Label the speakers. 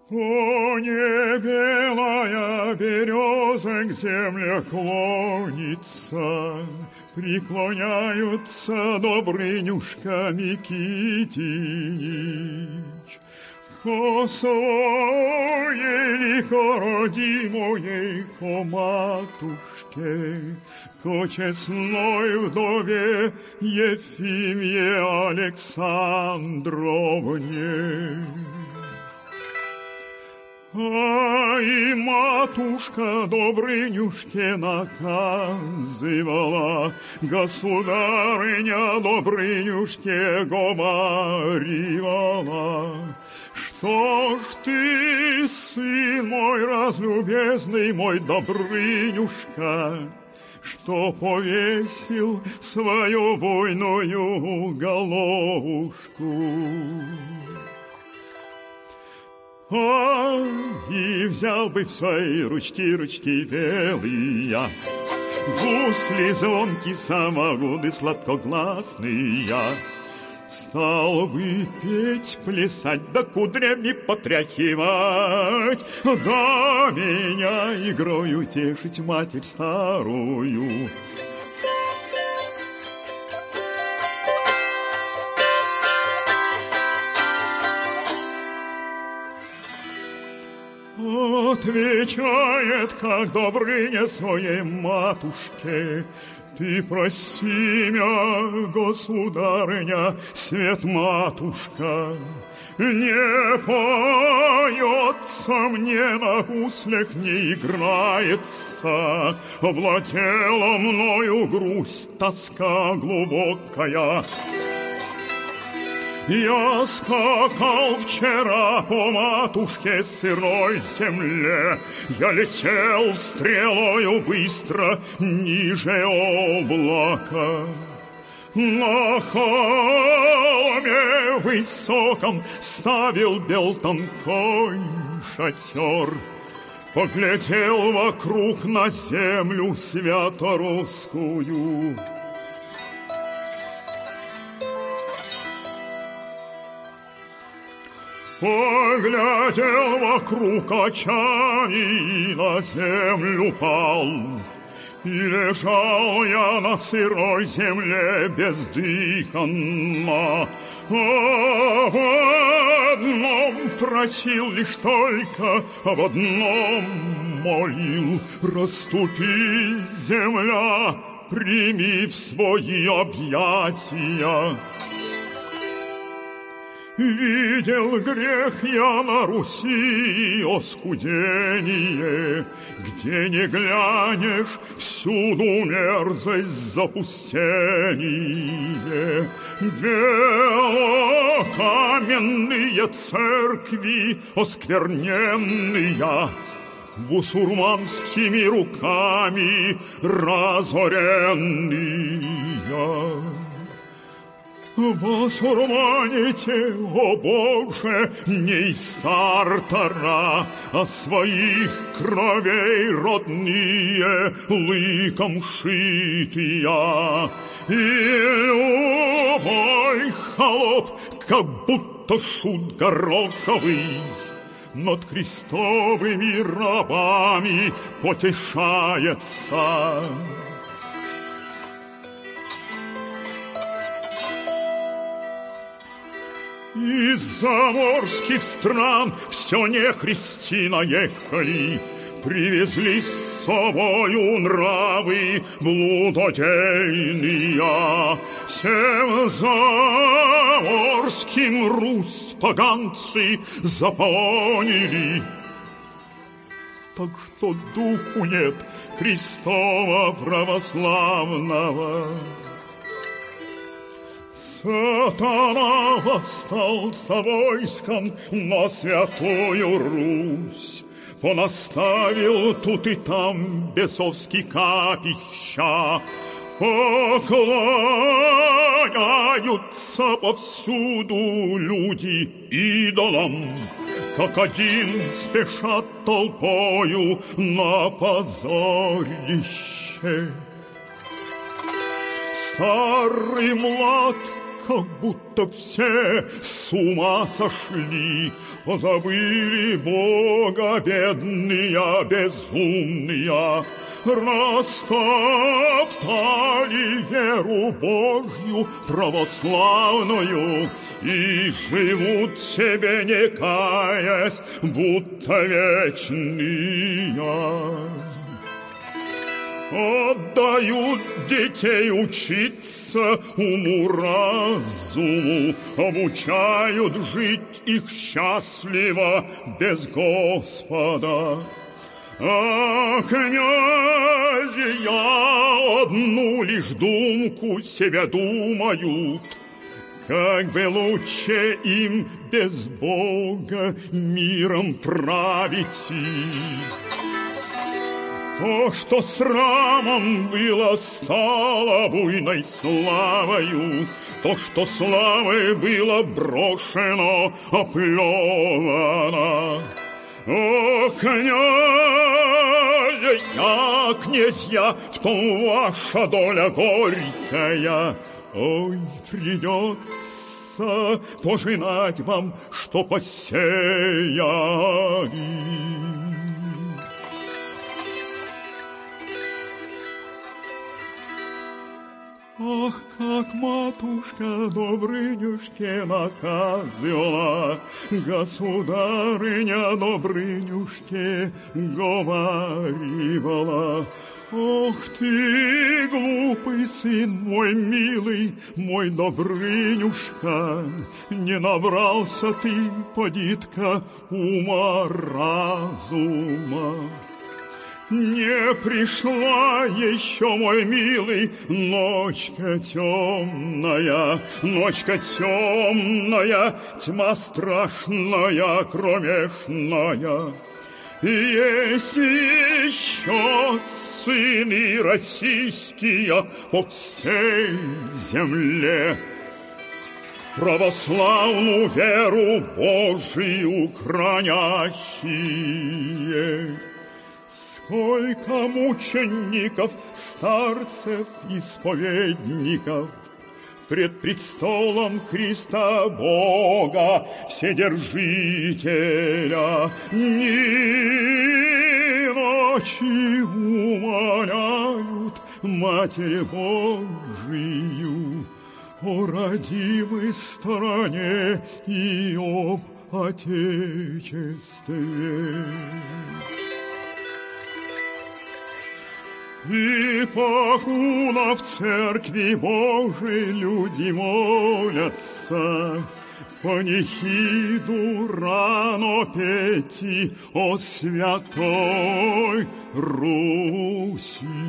Speaker 1: По небе белая береза к земле клонится, преклоняются Добрынюшка Микитинич. Ко своей лихо родимой, ко матушке, ко честной вдове Ефимье Александровне. Ай, матушка Добрынюшке наказывала, государыня Добрынюшке говорила: что ж ты, сын мой разлюбезный, мой Добрынюшка, что повесил свою буйную головушку? И взял бы в свои ручки белые, гусли звонкие, самогоны сладкогласные, стал бы петь, плясать, да кудрями потряхивать, да меня игрою тешить матерь старую. Отвечает, как Добрыня своей матушке: ты прости меня, государыня, свет-матушка, не поется мне на гуслях, не играется, овладела мною грусть, тоска глубокая. Я скакал вчера по матушке сырой земле, я летел стрелою быстро ниже облака. На холме высоком ставил Белтон конь шатер, поглядел вокруг на землю святорусскую. Поглядел вокруг очами и на землю пал, и лежал я на сырой земле бездыханно. Об одном просил лишь только, об одном молил: расступись, земля, прими в свои объятия. Видел грех я на Руси, оскудение, где не глянешь, всюду мерзость, запустение. Белокаменные церкви оскверненные, бусурманскими руками разоренные. Басурманите, о Боже, не из Тартара, а своих кровей родные, лыком шитыя. И любой холоп, как будто шут гороховый, над крестовыми рабами потешается. Из заморских стран все нехристи наехали, привезли с собою нравы блудодейные. Всем заморским Русь поганцы заполонили, так что духу нет Христова православного. Сатана восстал со войском на Святую Русь, понаставил тут и там бесовские капища, поклоняются повсюду люди идолам, как один спешат толпою на позорище. Старый млад как будто все с ума сошли, позабыли Бога бедные, безумные, растоптали веру Божью православную и живут себе, не каясь, будто вечные. Отдают детей учиться уму-разуму, обучают жить их счастливо без Господа. А князья одну лишь думку себе думают, как бы лучше им без Бога миром править. То, что срамом было, стало буйной славою, то, что славой было брошено, оплевано. О, князья, в том ваша доля горькая. Ой, придется пожинать вам, что посеяли. Ах, как матушка Добрынюшке наказывала, государыня Добрынюшке говорила: ох ты, глупый сын мой милый, мой Добрынюшка, не набрался ты, подитка, ума-разума. Не пришла еще, мой милый, ночка темная, тьма страшная, кромешная. Есть еще сыны российские по всей земле, православную веру Божию хранящие. Сколько мучеников, старцев, исповедников пред престолом Христа Бога Вседержителя ни ночи умоляют Матерь Божию о родимой стороне и об Отечестве. И покуда в церкви Божией люди молятся, панихиду рано петь о святой Руси.